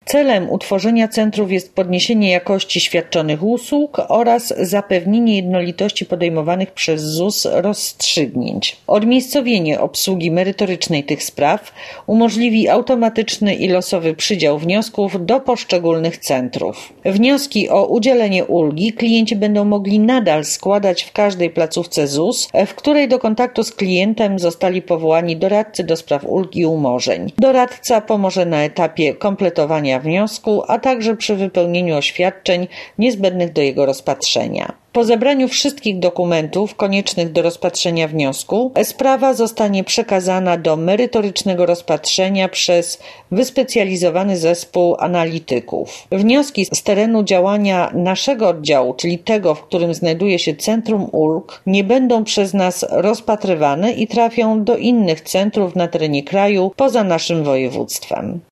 Celem utworzenia centrów jest podniesienie jakości świadczonych usług oraz zapewnienie jednolitości podejmowanych przez ZUS rozstrzygnięć. Odmiejscowienie obsługi merytorycznej tych spraw umożliwi automatyczny i losowy przydział wniosków do poszczególnych centrów. Wnioski o udzielenie ulgi klienci będą mogli nadal składać w każdej placówce ZUS, w której do kontaktu z klientem zostali powołani doradcy do spraw ulg i umorzeń. Doradca pomoże na etapie kompletowania wniosku, a także przy wypełnieniu oświadczeń niezbędnych do jego rozpatrzenia. Po zebraniu wszystkich dokumentów koniecznych do rozpatrzenia wniosku, sprawa zostanie przekazana do merytorycznego rozpatrzenia przez wyspecjalizowany zespół analityków. Wnioski z terenu działania naszego oddziału, czyli tego, w którym znajduje się Centrum Ulg, nie będą przez nas rozpatrywane i trafią do innych centrów na terenie kraju poza naszym województwem.